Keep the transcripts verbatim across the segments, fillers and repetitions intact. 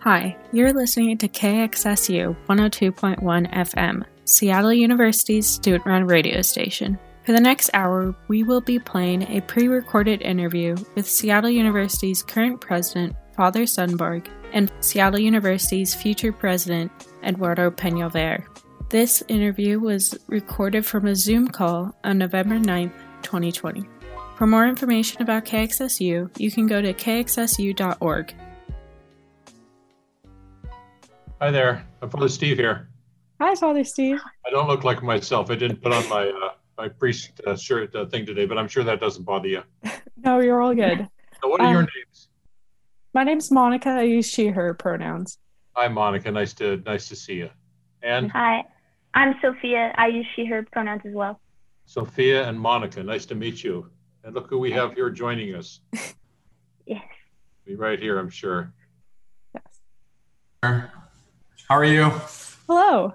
Hi, you're listening to K X S U one oh two point one F M, Seattle University's student-run radio station. For the next hour, we will be playing a pre-recorded interview with Seattle University's current president, Father Sundborg, and Seattle University's future president, Eduardo Peñalver. This interview was recorded from a Zoom call on November ninth, twenty twenty. For more information about K X S U, you can go to k x s u dot org. Hi there, I'm Father Steve here. Hi, Father Steve. I don't look like myself. I didn't put on my uh, my priest uh, shirt uh, thing today, but I'm sure that doesn't bother you. No, you're all good. So what are um, your names? My name's Monica. I use she, her pronouns. Hi, Monica. Nice to nice to see you. And hi, I'm Sophia. I use she, her pronouns as well. Sophia and Monica. Nice to meet you. And look who we have here joining us. Yes. Be right here, I'm sure. Yes. How are you? Hello.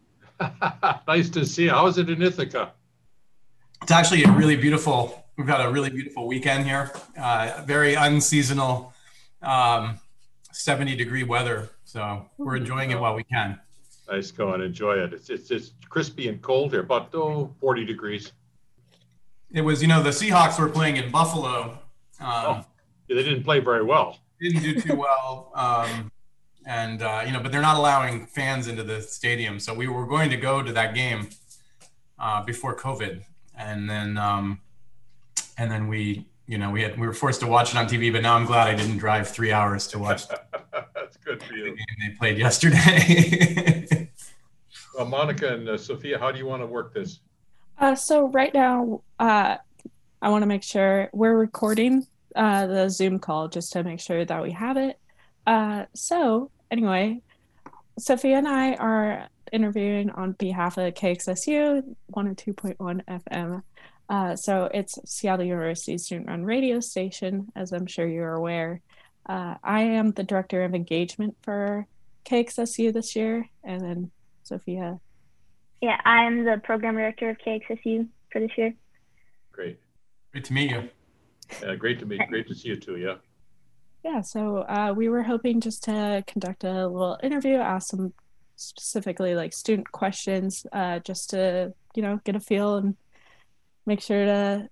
Nice to see you. How is it in Ithaca? It's actually a really beautiful, we've got a really beautiful weekend here. Uh, very unseasonal, um, seventy degree weather. So we're enjoying it while we can. Nice, go and enjoy it. It's, it's, it's crispy and cold here, about oh, forty degrees. It was, you know, the Seahawks were playing in Buffalo. Um, oh, yeah, they didn't play very well. Didn't do too well. Um, And, uh, you know, but they're not allowing fans into the stadium. So we were going to go to that game uh, before COVID. And then, um, and then we, you know, we had, we were forced to watch it on T V, but now I'm glad I didn't drive three hours to watch That's good for you. The game they played yesterday. Well, Monica and uh, Sophia, how do you want to work this? Uh, so right now, uh, I want to make sure we're recording uh, the Zoom call just to make sure that we have it. Uh, so anyway, Sophia and I are interviewing on behalf of K X S U one oh two point one F M. Uh, so it's Seattle University's student-run radio station, as I'm sure you're aware. Uh, I am the director of engagement for K X S U this year, and then Sophia. Yeah, I'm the program director of K X S U for this year. Great. Great to meet you. Yeah, great to meet. Great to see you too. Yeah. Yeah, so uh, we were hoping just to conduct a little interview, ask some specifically like student questions, uh, just to, you know, get a feel and make sure to,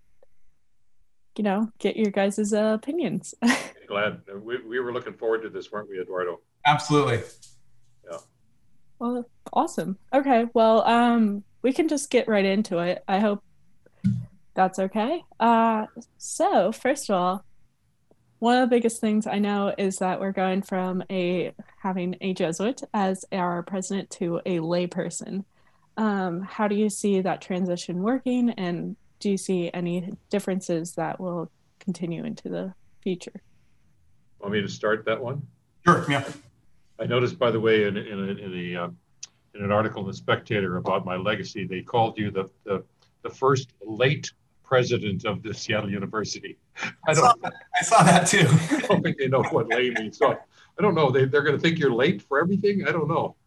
you know, get your guys' uh, opinions. Glad. We, we were looking forward to this, weren't we, Eduardo? Absolutely. Yeah. Well, awesome. Okay, well, um, we can just get right into it. I hope that's okay. Uh, so, first of all, one of the biggest things I know is that we're going from a having a Jesuit as our president to a layperson. Um, how do you see that transition working, and do you see any differences that will continue into the future? Want me to start that one? Sure, yeah. I noticed, by the way, in, in, a, in, a, um, in an article in The Spectator about my legacy, they called you the, the, the first late president of the Seattle University. I, I, saw, that. I saw that too. I don't think they know what late means. So I don't know. They, they're going to think you're late for everything. I don't know.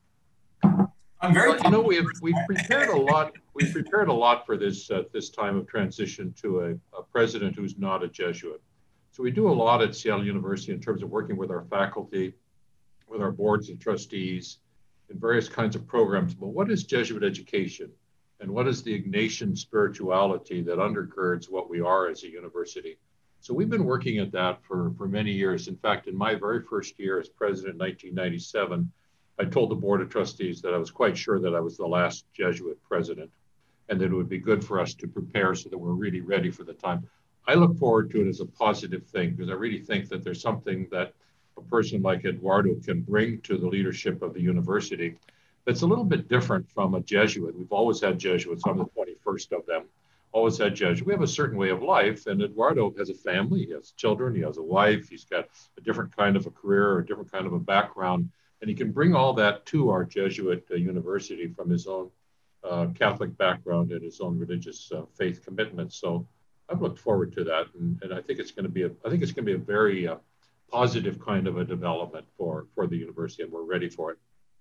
I'm very. But, you know, we have we've prepared a lot. We've prepared a lot for this uh, this time of transition to a, a president who's not a Jesuit. So we do a lot at Seattle University in terms of working with our faculty, with our boards of trustees, in various kinds of programs. But what is Jesuit education? And what is the Ignatian spirituality that undergirds what we are as a university? So we've been working at that for, for many years. In fact, in my very first year as president in nineteen ninety-seven, I told the board of trustees that I was quite sure that I was the last Jesuit president, and that it would be good for us to prepare so that we're really ready for the time. I look forward to it as a positive thing, because I really think that there's something that a person like Eduardo can bring to the leadership of the university that's a little bit different from a Jesuit. We've always had Jesuits. I'm the twenty-first of them. Always had Jesuits. We have a certain way of life, and Eduardo has a family. He has children. He has a wife. He's got a different kind of a career, or a different kind of a background, and he can bring all that to our Jesuit uh, university from his own uh, Catholic background and his own religious uh, faith commitment. So I've looked forward to that, and, and I think it's going to be a I think it's going to be a very uh, positive kind of a development for for the university, and we're ready for it.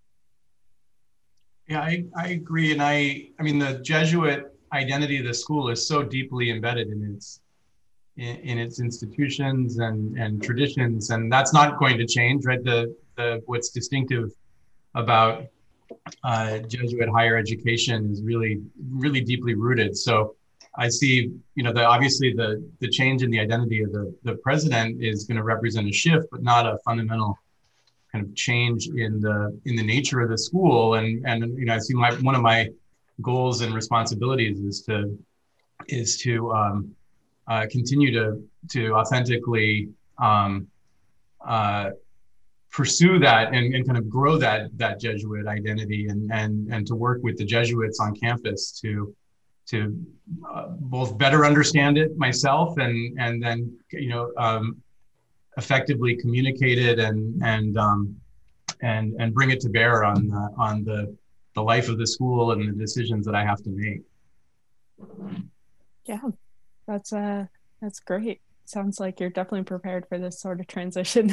Yeah, I, I agree. And I, I mean, the Jesuit identity of the school is so deeply embedded in its, in, in its institutions and, and traditions, and that's not going to change, right? The, the what's distinctive about uh, Jesuit higher education is really, really deeply rooted. So I see, you know, the obviously the the change in the identity of the the president is going to represent a shift, but not a fundamental kind of change in the in the nature of the school. And and you know, I see my one of my goals and responsibilities is to is to um, uh, continue to to authentically um, uh, pursue that and, and kind of grow that that Jesuit identity and and and to work with the Jesuits on campus to to uh, both better understand it myself and and then you know um, effectively communicate it and and um, and and bring it to bear on the, on the the life of the school and the decisions that I have to make. Yeah, that's uh that's great. Sounds like you're definitely prepared for this sort of transition.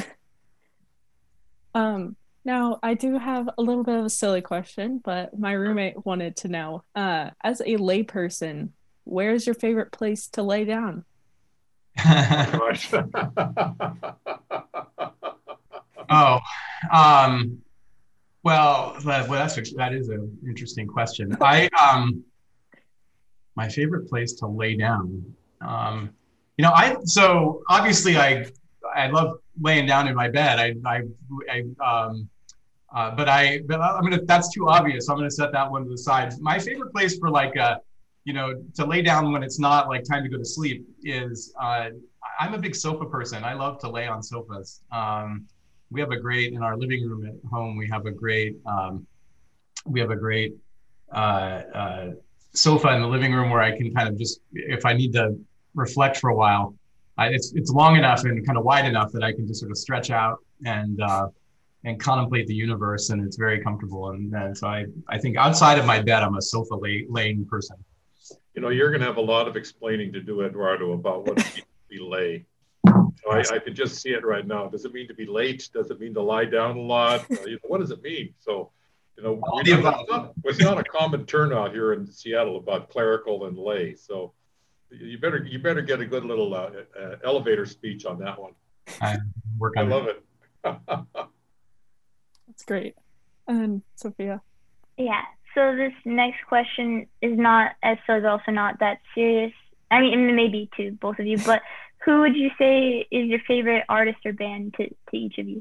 um now I do have a little bit of a silly question, but my roommate wanted to know, uh as a layperson, where's your favorite place to lay down? oh um well, that, well that's a, that is an interesting question. I um my favorite place to lay down. Um, you know, I so obviously I I love laying down in my bed. I I, I um, uh, but I but I'm gonna that's too obvious. So I'm gonna set that one to the side. My favorite place for like uh, you know, to lay down when it's not like time to go to sleep is uh, I'm a big sofa person. I love to lay on sofas. Um, we have a great in our living room at home. We have a great um, we have a great uh, uh, sofa in the living room where I can kind of just, if I need to reflect for a while, I, it's it's long enough and kind of wide enough that I can just sort of stretch out and uh, and contemplate the universe, and it's very comfortable. And, and so I, I think outside of my bed, I'm a sofa lay, laying person. You know, you're going to have a lot of explaining to do, Eduardo, about what it means to be lay. So I, I can just see it right now. Does it mean to be late? Does it mean to lie down a lot? Uh, you know, what does it mean? So, you know, we don't, it's, not, it's not a common turnout here in Seattle about clerical and lay. So you better you better get a good little uh, uh, elevator speech on that one. I, work I on love it. That's great. And Sophia? Yeah. So this next question is not, as so is also not that serious. I mean, maybe to both of you, but who would you say is your favorite artist or band to, to each of you?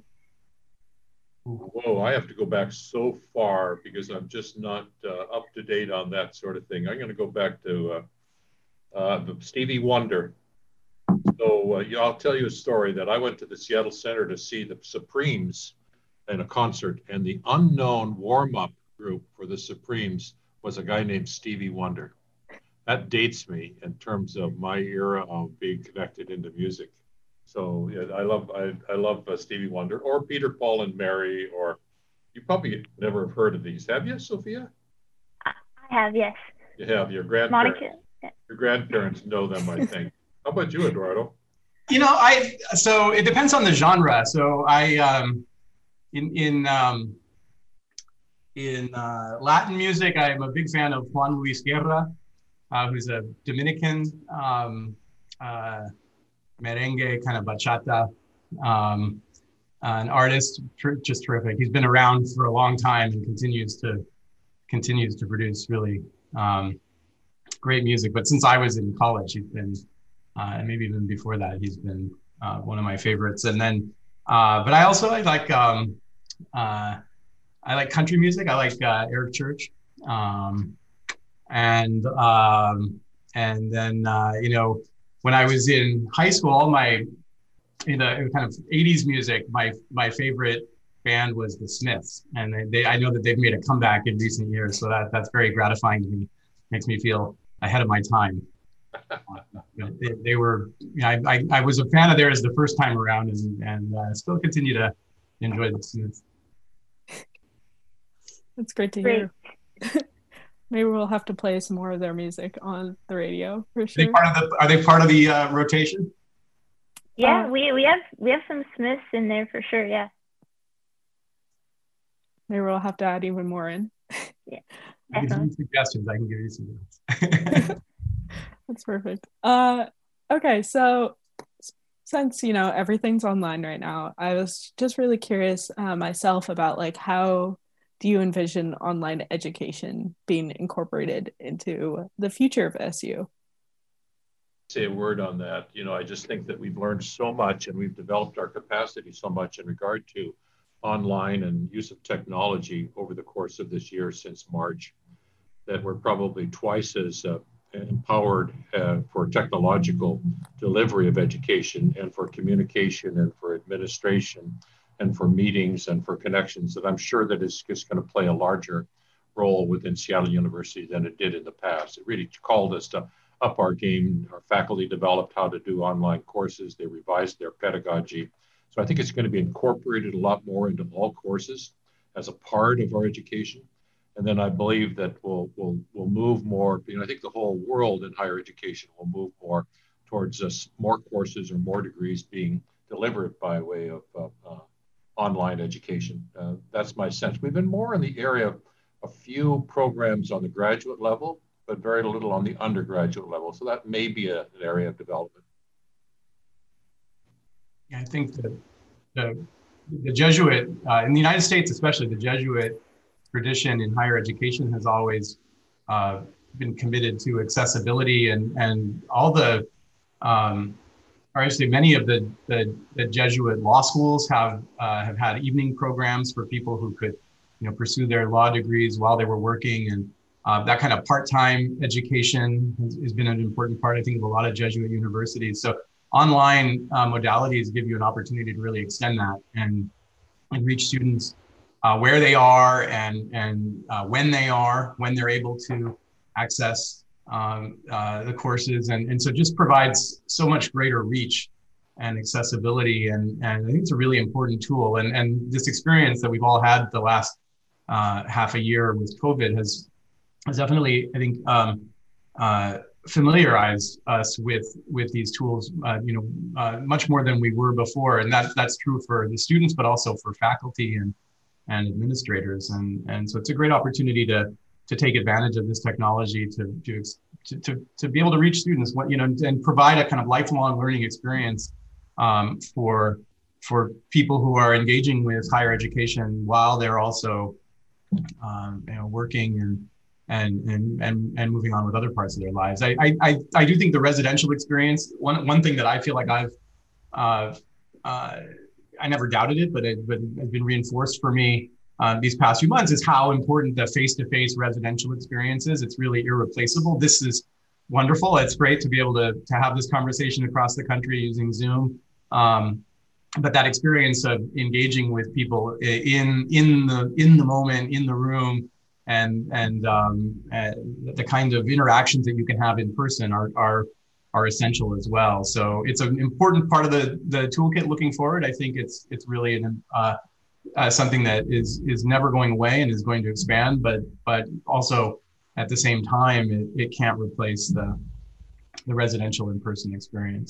Whoa, I have to go back so far because I'm just not uh, up to date on that sort of thing. I'm going to go back to uh, uh, Stevie Wonder. So uh, yeah, I'll tell you a story that I went to the Seattle Center to see the Supremes in a concert, and the unknown warm-up group for the Supremes was a guy named Stevie Wonder. That dates me in terms of my era of being connected into music. So yeah, I love I, I love uh, Stevie Wonder or Peter, Paul and Mary, or you probably never have heard of these, have you, Sophia? I have, yes. You have. Your grandparents. Monica. Yeah. Your grandparents know them, I think. How about you, Eduardo? You know, I so it depends on the genre. So I um, in in um, in uh, Latin music, I'm a big fan of Juan Luis Guerra, uh, who's a Dominican. Um, uh, merengue, kind of bachata, um, an artist, tr- just terrific. He's been around for a long time and continues to continues to produce really um, great music. But since I was in college, he's been, uh, and maybe even before that, he's been uh, one of my favorites. And then, uh, but I also I like um, uh, I like country music. I like uh, Eric Church, um, and um, and then uh, you know. When I was in high school, all my in the kind of eighties music, my my favorite band was the Smiths, and they, they I know that they've made a comeback in recent years, so that that's very gratifying to me. Makes me feel ahead of my time. Uh, you know, they, they were, you know, I, I I was a fan of theirs the first time around, and and uh, still continue to enjoy the Smiths. That's great to hear. Maybe we'll have to play some more of their music on the radio for sure. Are they part of the, are they part of the uh, rotation? Yeah, uh, we we have we have some Smiths in there for sure. Yeah. Maybe we'll have to add even more in. Yeah. I can give you suggestions. I can give you some. That's perfect. Uh, okay, so since, you know, everything's online right now, I was just really curious uh, myself about like how do you envision online education being incorporated into the future of S U? Say a word on that. You know, I just think that we've learned so much and we've developed our capacity so much in regard to online and use of technology over the course of this year since March that we're probably twice as uh, empowered uh, for technological delivery of education and for communication and for administration and for meetings and for connections that I'm sure that is just going to play a larger role within Seattle University than it did in the past. It really called us to up our game. Our faculty developed how to do online courses. They revised their pedagogy. So I think it's going to be incorporated a lot more into all courses as a part of our education. And then I believe that we'll, we'll, we'll move more, you know, I think the whole world in higher education will move more towards us, more courses or more degrees being delivered by way of uh, uh, online education. Uh, that's my sense. We've been more in the area of a few programs on the graduate level, but very little on the undergraduate level. So that may be a, an area of development. Yeah, I think that the, the Jesuit, uh, in the United States especially, the Jesuit tradition in higher education has always uh, been committed to accessibility, and, and all the, um, or actually many of the, the, the Jesuit law schools have, uh, have had evening programs for people who could, you know, pursue their law degrees while they were working. And uh, that kind of part-time education has, has been an important part, I think, of a lot of Jesuit universities. So online uh, modalities give you an opportunity to really extend that and, and reach students Uh, where they are and, and uh, when they are, when they're able to access um, uh, the courses. And, and so just provides so much greater reach and accessibility. And, and I think it's a really important tool. And, and this experience that we've all had the last uh, half a year with COVID has, has definitely, I think, um, uh, familiarized us with, with these tools, uh, you know, uh, much more than we were before. And that, that's true for the students, but also for faculty and and administrators. And, and so it's a great opportunity to, to take advantage of this technology to, to, to, to be able to reach students, what, you know, and provide a kind of lifelong learning experience um, for, for people who are engaging with higher education while they're also um, you know, working and, and, and, and, and moving on with other parts of their lives. I, I, I do think the residential experience, one, one thing that I feel like I've, uh, uh, I never doubted it, but it but has been reinforced for me uh, these past few months is how important the face-to-face residential experience is. It's really irreplaceable. This is wonderful. It's great to be able to, to have this conversation across the country using Zoom. Um, but that experience of engaging with people in in the in the moment, in the room, and and um, uh, the kind of interactions that you can have in person are are are essential as well. So it's an important part of the, the toolkit looking forward. I think it's it's really an, uh, uh, something that is is never going away and is going to expand, but but also at the same time, it, it can't replace the, the residential in-person experience.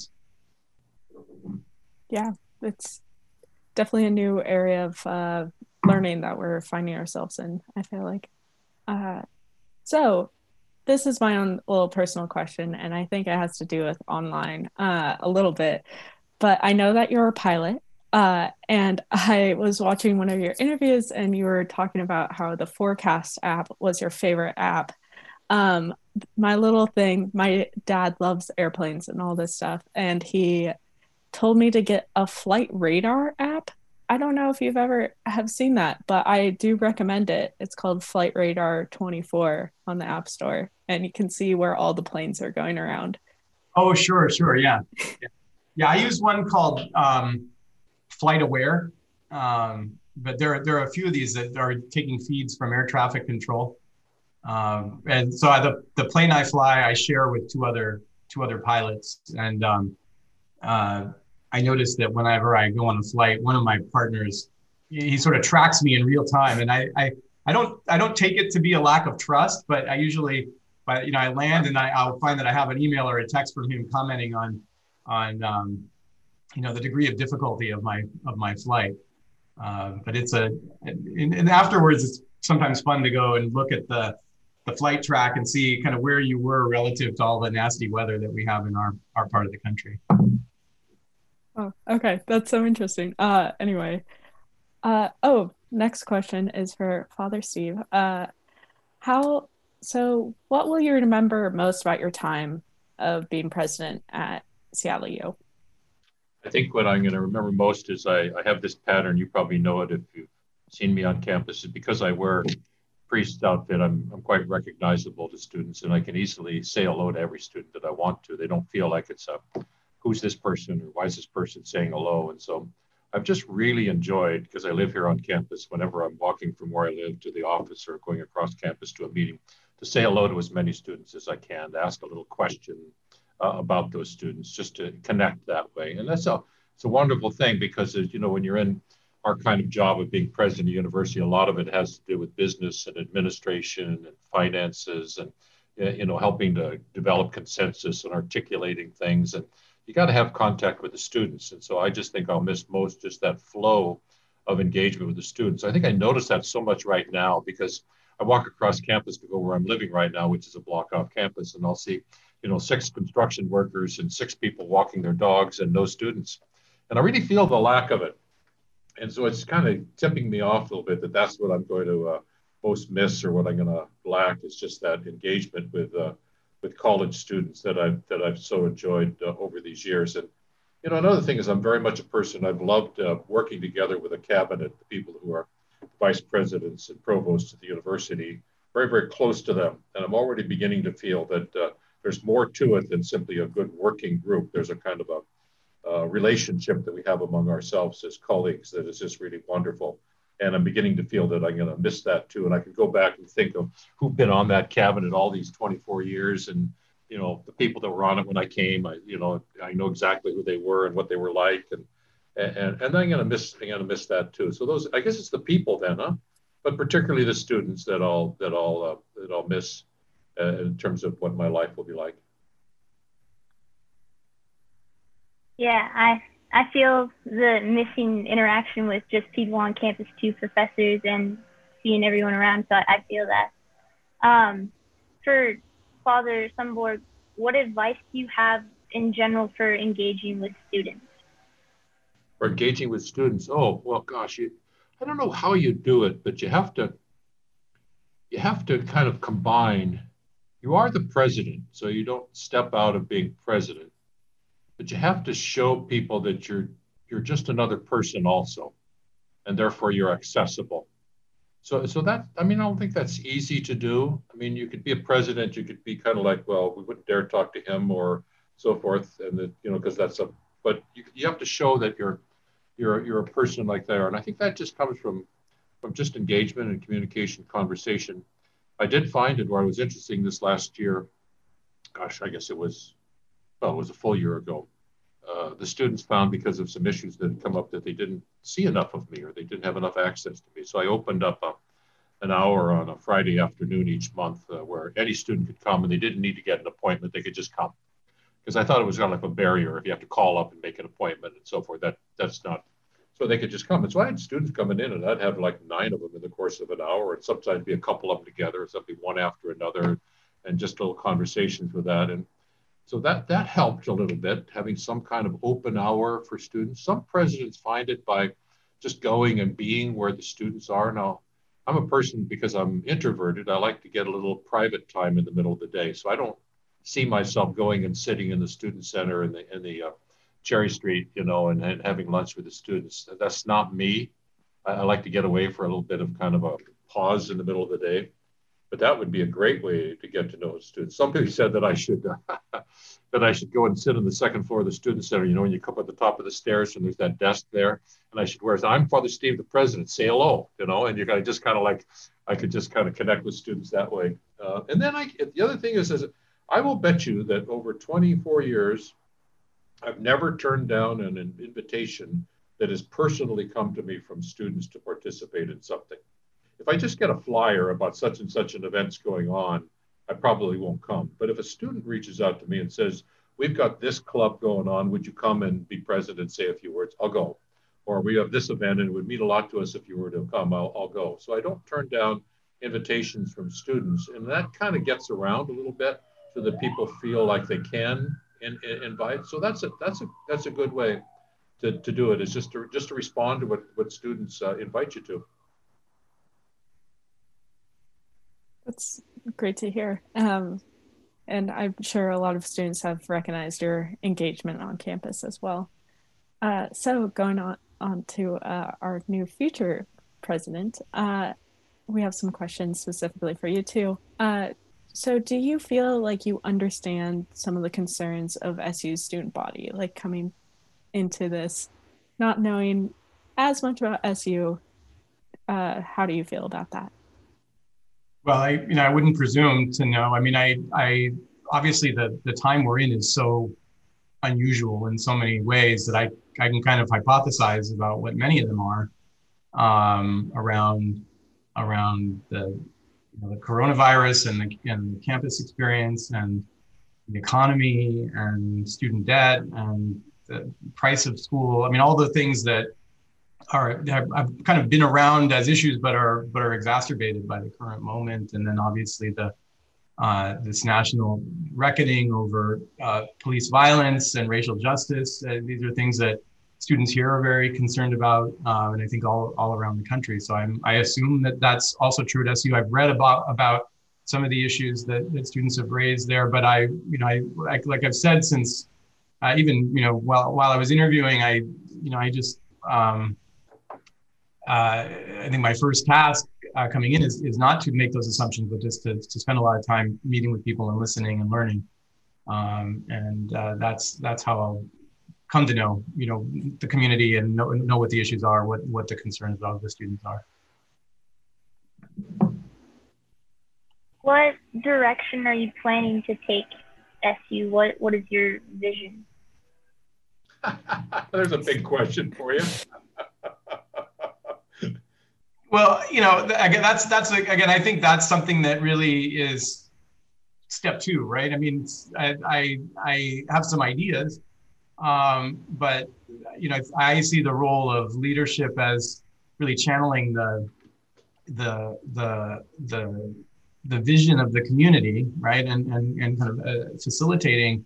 Yeah, it's definitely a new area of uh, learning that we're finding ourselves in, I feel like. Uh, so this is my own little personal question, and I think it has to do with online uh, a little bit. But I know that you're a pilot, uh, and I was watching one of your interviews, and you were talking about how the Forecast app was your favorite app. Um, my little thing, my dad loves airplanes and all this stuff, and he told me to get a flight radar app. I don't know if you've ever have seen that, but I do recommend it. It's called Flight Radar twenty-four on the App Store, and you can see where all the planes are going around. Oh, sure, sure, yeah. Yeah, I use one called um, Flight Aware, um, but there, there are a few of these that are taking feeds from air traffic control. Um, and so I, the, the plane I fly, I share with two other, two other pilots. And um, uh, I noticed that whenever I go on a flight, one of my partners, he sort of tracks me in real time. And I, I, I don't, I don't take it to be a lack of trust, but I usually, but you know, I land and I, I'll find that I have an email or a text from him commenting on, on, um, you know, the degree of difficulty of my, of my flight. Uh, but it's a, and, and afterwards, it's sometimes fun to go and look at the, the flight track and see kind of where you were relative to all the nasty weather that we have in our, our part of the country. Oh, okay. That's so interesting. Uh, anyway, uh, oh, next question is for Father Steve. Uh, how, so what will you remember most about your time of being president at Seattle U? I think what I'm going to remember most is I, I have this pattern. You probably know it if you've seen me on campus. Is because I wear priest outfit. I'm I'm quite recognizable to students, and I can easily say hello to every student that I want to. They don't feel like it's a who's this person or why is this person saying hello. And so I've just really enjoyed because I live here on campus. Whenever I'm walking from where I live to the office or going across campus to a meeting, to say hello to as many students as I can, to ask a little question uh, about those students, just to connect that way. And that's a it's a wonderful thing because as you know when you're in our kind of job of being president of the university, a lot of it has to do with business and administration and finances and you know helping to develop consensus and articulating things. And you got to have contact with the students. And so I just think I'll miss most just that flow of engagement with the students. I think I notice that so much right now because I walk across campus to go where I'm living right now, which is a block off campus, and I'll see, you know, six construction workers and six people walking their dogs and no students. And I really feel the lack of it. And so it's kind of tipping me off a little bit that that's what I'm going to uh, most miss or what I'm going to lack is just that engagement with uh, with college students that I've that I've so enjoyed uh, over these years. And you know, another thing is I'm very much a person I've loved uh, working together with a cabinet, the people who are vice presidents and provosts at the university, very very close to them. And I'm already beginning to feel that uh, there's more to it than simply a good working group. There's a kind of a uh, relationship that we have among ourselves as colleagues that is just really wonderful. And I'm beginning to feel that I'm going to miss that too. And I can go back and think of who've been on that cabinet all these twenty-four years and, you know, the people that were on it when I came, I, you know, I know exactly who they were and what they were like. And, and, and I'm going to miss, I'm going to miss that too. So those, I guess it's the people then, huh? But particularly the students that I'll, that I'll, uh, that I'll miss uh, in terms of what my life will be like. Yeah, I I feel the missing interaction with just people on campus too, professors and seeing everyone around. So I, I feel that. Um, for Father Sundborg, what advice do you have in general for engaging with students? For engaging with students, oh well, gosh, you, I don't know how you do it, but you have to you have to kind of combine. You are the president, so you don't step out of being president. But you have to show people that you're you're just another person also, and therefore you're accessible. So so that I mean I don't think that's easy to do. I mean you could be a president, you could be kind of like well we wouldn't dare talk to him or so forth, and that you know because that's a but you you have to show that you're you're you're a person like that, and I think that just comes from from just engagement and communication, conversation. I did find it where it was interesting this last year. Gosh, I guess it was. Well, it was a full year ago. Uh, the students found because of some issues that had come up that they didn't see enough of me or they didn't have enough access to me. So I opened up a, an hour on a Friday afternoon each month uh, where any student could come and they didn't need to get an appointment. They could just come. Because I thought it was kind of like a barrier if you have to call up and make an appointment and so forth. That That's not. So they could just come. And so I had students coming in and I'd have like nine of them in the course of an hour and sometimes be a couple of them together, something one after another and just little conversations with that. And so that, that helped a little bit, having some kind of open hour for students. Some presidents find it by just going and being where the students are. Now, I'm a person, because I'm introverted, I like to get a little private time in the middle of the day. So I don't see myself going and sitting in the student center in the, in the uh, Cherry Street, you know, and, and having lunch with the students. That's not me. I, I like to get away for a little bit of kind of a pause in the middle of the day. But that would be a great way to get to know students. Some people said that I should uh, that I should go and sit on the second floor of the student center. You know, when you come up at the top of the stairs and there's that desk there, and I should wear. I'm Father Steve, the president. Say hello, you know, and you got to just kind of like I could just kind of connect with students that way. Uh, and then I, the other thing is, is I will bet you that over twenty-four years, I've never turned down an invitation that has personally come to me from students to participate in something. If I just get a flyer about such and such an event's going on, I probably won't come. But if a student reaches out to me and says, we've got this club going on, would you come and be present and say a few words? I'll go. Or we have this event and it would mean a lot to us if you were to come, I'll, I'll go. So I don't turn down invitations from students. And that kind of gets around a little bit so that people feel like they can in, in, invite. So that's a, that's, a, that's a good way to, to do it is just to just to respond to what what students uh, invite you to. That's great to hear. Um, and I'm sure a lot of students have recognized your engagement on campus as well. Uh, so going on, on to uh, our new future president, uh, we have some questions specifically for you too. Uh, so do you feel like you understand some of the concerns of S U's student body, like coming into this, not knowing as much about S U? Uh, how do you feel about that? Well, I, you know, I wouldn't presume to know. I mean, I, I obviously the the time we're in is so unusual in so many ways that I, I can kind of hypothesize about what many of them are um, around around the, you know, the coronavirus and the, and the campus experience and the economy and student debt and the price of school. I mean, all the things that are have, have kind of been around as issues, but are but are exacerbated by the current moment. And then obviously the uh, this national reckoning over uh, police violence and racial justice. Uh, these are things that students here are very concerned about, uh, and I think all all around the country. So I'm I assume that that's also true at S U. I've read about about some of the issues that, that students have raised there, but I you know I like, like I've said since uh, even you know while while I was interviewing, I you know I just um, Uh, I think my first task uh, coming in is, is not to make those assumptions, but just to, to spend a lot of time meeting with people and listening and learning. Um, and uh, that's that's how I'll come to know, you know, the community and know, know what the issues are, what, what the concerns of the students are. What direction are you planning to take S U? What What is your vision? There's a big question for you. Well, you know, again, that's that's again, I think that's something that really is step two, right? I mean, I I, I have some ideas, um, but you know, I see the role of leadership as really channeling the the the the the vision of the community, right, and and and kind of uh, facilitating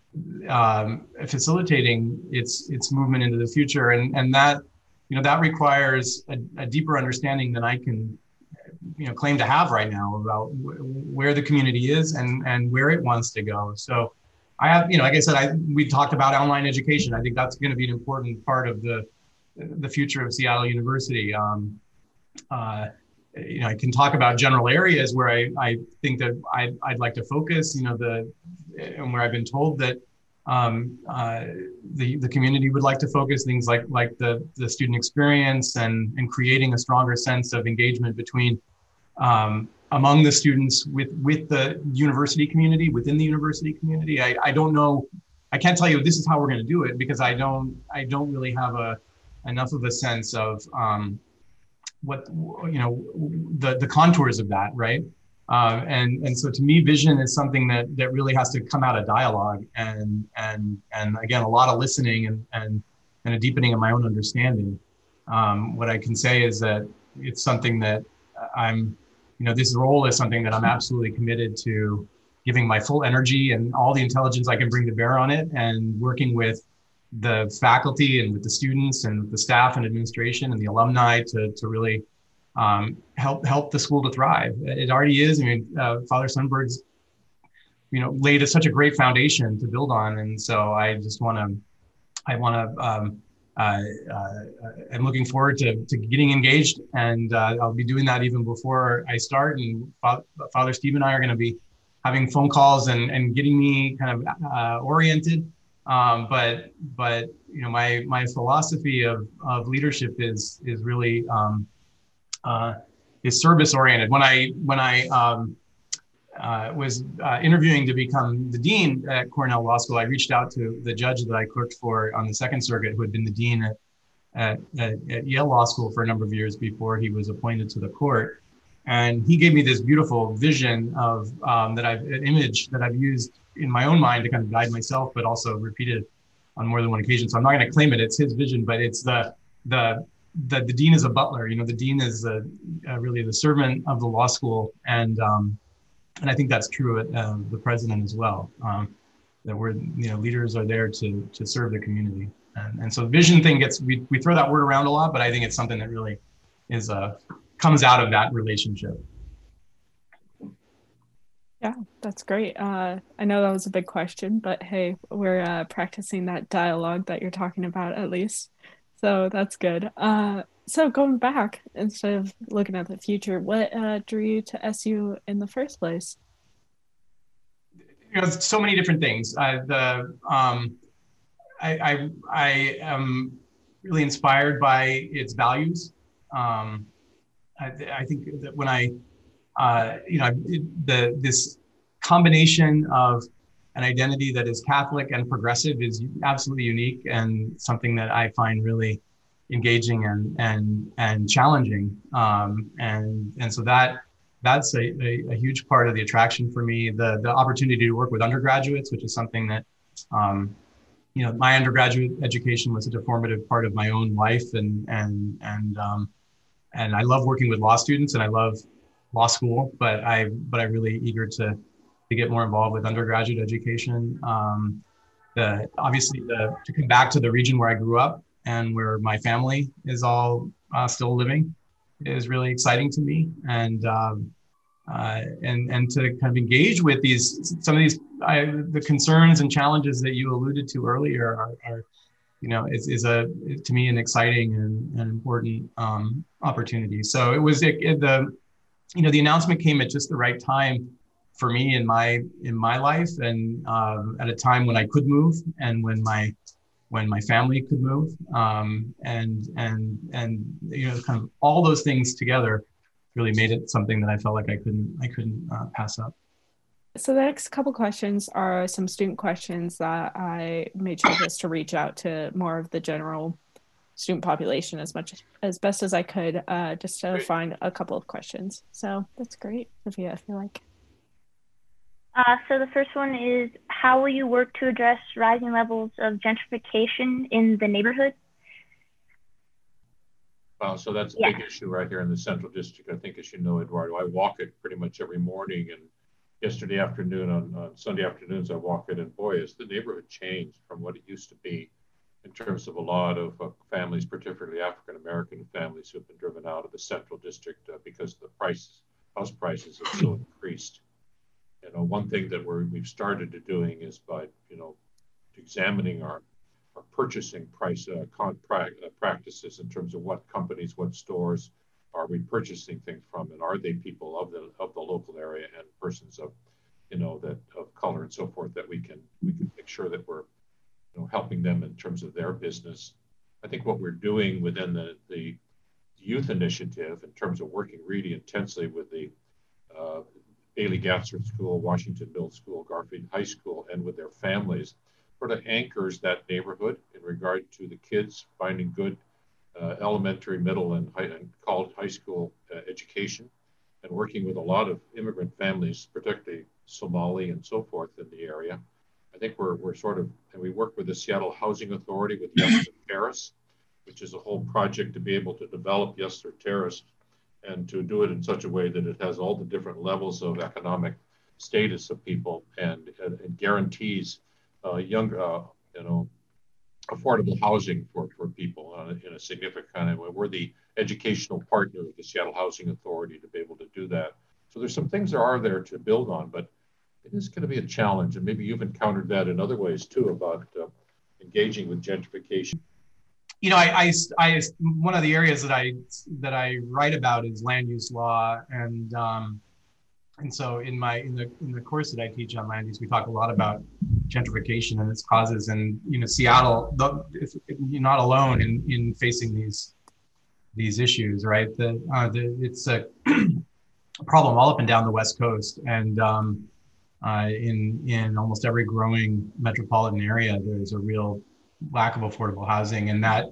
um, facilitating its its movement into the future, and and that. You know, that requires a, a deeper understanding than I can, you know, claim to have right now about w- where the community is and, and where it wants to go. So I have, you know, like I said, I, we talked about online education. I think that's going to be an important part of the the future of Seattle University. Um, uh, you know, I can talk about general areas where I, I think that I, I'd like to focus, you know, the and where I've been told that Um, uh, the the community would like to focus things like like the the student experience and and creating a stronger sense of engagement between um, among the students with with the university community, within the university community. I, I don't know, I can't tell you this is how we're going to do it because I don't I don't really have a enough of a sense of um, what you know the the contours of that, right? Uh, and and so to me, vision is something that that really has to come out of dialogue and and and again a lot of listening and and and a deepening of my own understanding. Um, what I can say is that it's something that I'm, you know, this role is something that I'm absolutely committed to giving my full energy and all the intelligence I can bring to bear on it, and working with the faculty and with the students and with the staff and administration and the alumni to to really. Um, help help the school to thrive. It already is. I mean, uh, Father Sundberg's, you know, laid a, such a great foundation to build on, and so I just want to, I want to. Um, uh, uh, I'm looking forward to to getting engaged, and uh, I'll be doing that even before I start. And Fa- Father Steve and I are going to be having phone calls and and getting me kind of uh, oriented. Um, but but you know, my my philosophy of of leadership is is really. Um, Uh, is service oriented. When I when I um, uh, was uh, interviewing to become the dean at Cornell Law School, I reached out to the judge that I clerked for on the Second Circuit, who had been the dean at, at, at, at Yale Law School for a number of years before he was appointed to the court. And he gave me this beautiful vision of um, that I've an image that I've used in my own mind to kind of guide myself, but also repeated on more than one occasion. So I'm not going to claim it; it's his vision, but it's the the The, the dean is a butler, you know, the dean is a, a really the servant of the law school. And um, and I think that's true at uh, the president as well, um, that we're, you know, leaders are there to to serve the community. And, and so vision thing gets, we, we throw that word around a lot, but I think it's something that really is uh, comes out of that relationship. Yeah, that's great. Uh, I know that was a big question, but hey, we're uh, practicing that dialogue that you're talking about at least. So that's good. Uh, so going back, instead of looking at the future, what uh, drew you to S U in the first place? You know, so many different things. Uh, the um, I, I I am really inspired by its values. Um, I, I think that when I uh, you know the this combination of an identity that is Catholic and progressive is absolutely unique and something that I find really engaging and and and challenging. Um, and and so that. That's a, a, a huge part of the attraction for me. The the opportunity to work with undergraduates, which is something that, um, you know, my undergraduate education was such a formative part of my own life, and and and um, and I love working with law students, and I love law school, but I but I'm really eager to to get more involved with undergraduate education. Um, the obviously the to come back to the region where I grew up and where my family is all uh, still living is really exciting to me, and um, uh, and and to kind of engage with these some of these I, the concerns and challenges that you alluded to earlier are, are you know is, is a to me an exciting and, and important um, opportunity. So it was it, it, the you know the announcement came at just the right time for me in my in my life, and um, at a time when I could move and when my when my family could move, um, and and and you know, kind of all those things together really made it something that I felt like I couldn't I couldn't uh, pass up. So the next couple questions are some student questions that I made sure just to reach out to more of the general student population as much as best as I could, uh, just to find a couple of questions. So that's great, Sophia, if you like. Uh, so the first one is, how will you work to address rising levels of gentrification in the neighborhood? Wow, so that's a yeah. big issue right here in the Central District. I think, as you know, Eduardo, I walk it pretty much every morning, and yesterday afternoon, on, on Sunday afternoons, I walk it, and boy, has the neighborhood changed from what it used to be in terms of a lot of uh, families, particularly African-American families, who have been driven out of the Central District uh, because the prices, house prices have so increased. You know, one thing that we're, we've started to doing is by, you know, examining our, our purchasing price uh, con- pra- uh, practices in terms of what companies, what stores are we purchasing things from, and are they people of the of the local area and persons of, you know, that of color and so forth, that we can we can make sure that we're, you know, helping them in terms of their business. I think what we're doing within the the youth initiative in terms of working really intensely with the uh, Bailey Gatzert School, Washington Middle School, Garfield High School, and with their families, sort of anchors that neighborhood in regard to the kids finding good uh, elementary, middle, and, high, and college, high school uh, education, and working with a lot of immigrant families, particularly Somali and so forth in the area. I think we're we're sort of, and we work with the Seattle Housing Authority with Yesler Terrace, which is a whole project to be able to develop Yesler Terrace and to do it in such a way that it has all the different levels of economic status of people, and, and, and guarantees uh, young, uh, you know, affordable housing for, for people uh, in a significant kind of way. We're the educational partner of the Seattle Housing Authority to be able to do that. So there's some things there are there to build on, but it is going to be a challenge. And maybe you've encountered that in other ways too, about uh, engaging with gentrification. You know, I, I, I, one of the areas that I that I write about is land use law, and um, and so in my in the in the course that I teach on land use, we talk a lot about gentrification and its causes. And you know, Seattle, the, if, if you're not alone in, in facing these these issues, right? The, uh, the it's a problem all up and down the West Coast, and um, uh, in in almost every growing metropolitan area, there's a real lack of affordable housing, and that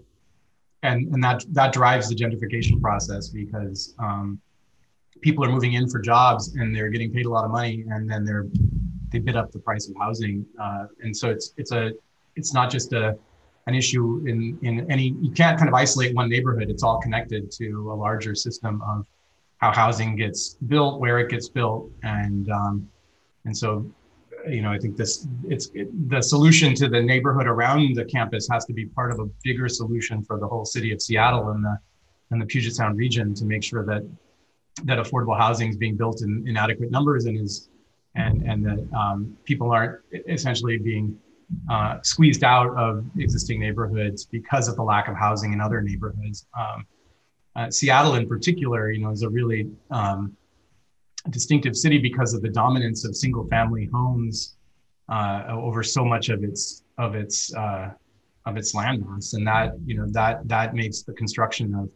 and and that that drives the gentrification process, because um, people are moving in for jobs and they're getting paid a lot of money, and then they're they bid up the price of housing, uh, and so it's it's a it's not just a an issue in in any, you can't kind of isolate one neighborhood. It's all connected to a larger system of how housing gets built, where it gets built, and um, and so you know, I think this it's it, the solution to the neighborhood around the campus has to be part of a bigger solution for the whole city of Seattle and the and the Puget Sound region to make sure that that affordable housing is being built in, in adequate numbers and is and and that um, people aren't essentially being uh, squeezed out of existing neighborhoods because of the lack of housing in other neighborhoods. Um, uh, Seattle, in particular, you know, is a really um, distinctive city because of the dominance of single-family homes uh, over so much of its of its uh, of its land mass, and that you know that that makes the construction of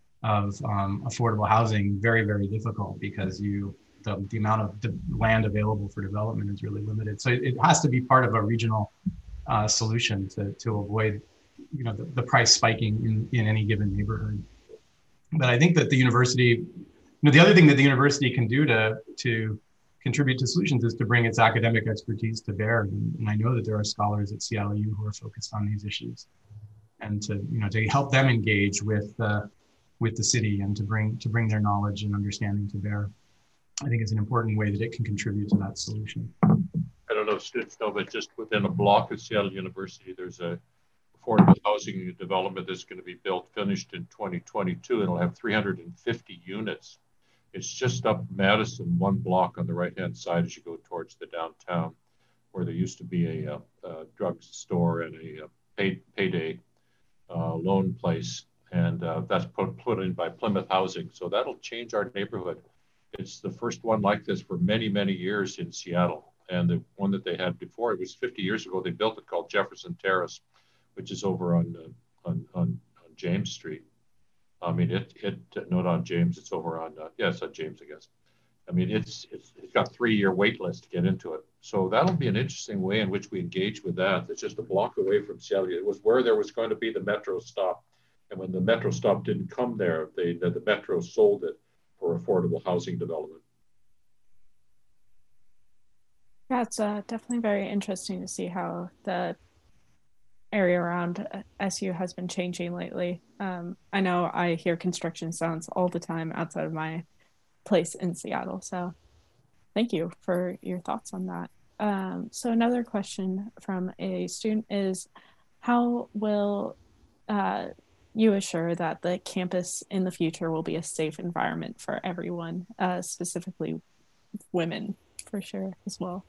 of um, affordable housing very, very difficult because you the, the amount of de- land available for development is really limited. So it, it has to be part of a regional uh, solution to to avoid you know the, the price spiking in, in any given neighborhood. But I think that the university, you know, the other thing that the university can do to to contribute to solutions is to bring its academic expertise to bear. And, and I know that there are scholars at C L U who are focused on these issues, and to you know to help them engage with uh, with the city and to bring to bring their knowledge and understanding to bear, I think is an important way that it can contribute to that solution. I don't know if students know, but just within a block of Seattle University, there's a affordable housing development that's going to be built, finished in twenty twenty-two. It'll have three hundred fifty units. It's just up Madison, one block on the right-hand side as you go towards the downtown, where there used to be a, a, a drug store and a, a pay, payday uh, loan place. And uh, that's put, put in by Plymouth Housing. So that'll change our neighborhood. It's the first one like this for many, many years in Seattle. And the one that they had before, it was fifty years ago, they built it called Jefferson Terrace, which is over on uh, on, on, on James Street. I mean, it, it not on James, it's over on, uh, yeah, it's on James, I guess. I mean, it's, it's it's got three-year wait list to get into it. So that'll be an interesting way in which we engage with that. It's just a block away from Seattle. It was where there was going to be the metro stop. And when the metro stop didn't come there, they, the, the metro sold it for affordable housing development. Yeah, it's uh, definitely very interesting to see how the area around S U has been changing lately. Um, I know I hear construction sounds all the time outside of my place in Seattle. So thank you for your thoughts on that. Um, so another question from a student is, how will uh, you assure that the campus in the future will be a safe environment for everyone, uh, specifically women for sure as well?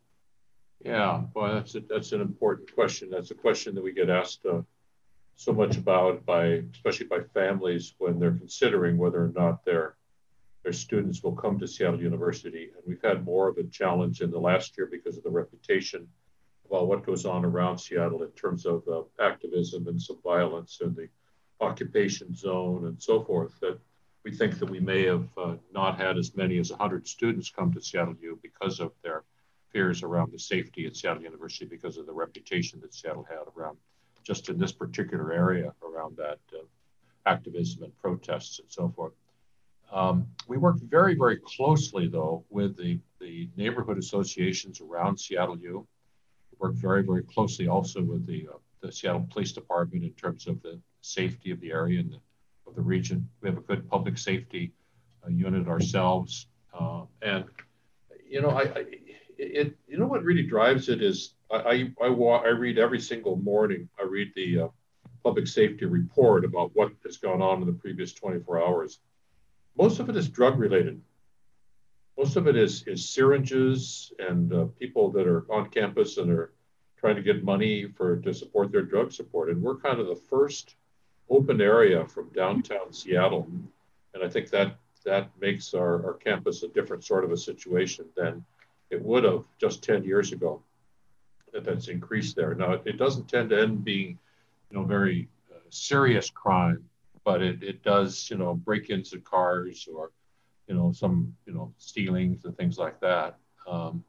Yeah, well, that's a, that's an important question. That's a question that we get asked uh, so much about by, especially by families when they're considering whether or not their their students will come to Seattle University. And we've had more of a challenge in the last year because of the reputation about what goes on around Seattle in terms of uh, activism and some violence and the occupation zone and so forth, that we think that we may have uh, not had as many as one hundred students come to Seattle U because of their fears around the safety at Seattle University because of the reputation that Seattle had around just in this particular area around that uh, activism and protests and so forth. Um, we work very, very closely, though, with the, the neighborhood associations around Seattle U. We work very, very closely also with the, uh, the Seattle Police Department in terms of the safety of the area and the, of the region. We have a good public safety uh, unit ourselves. Uh, and, you know, I, I It, you know what really drives it is I, I, I, wa- I read every single morning, I read the uh, public safety report about what has gone on in the previous twenty-four hours. Most of it is drug related. Most of it is, is syringes and uh, people that are on campus and are trying to get money for to support their drug support. And we're kind of the first open area from downtown Seattle. And I think that that makes our, our campus a different sort of a situation than it would have just ten years ago. That that's increased there. Now, it, it doesn't tend to end being, you know, very uh, serious crime, but it, it does, you know, break-ins of cars or, you know, some, you know, stealings and things like that. Um,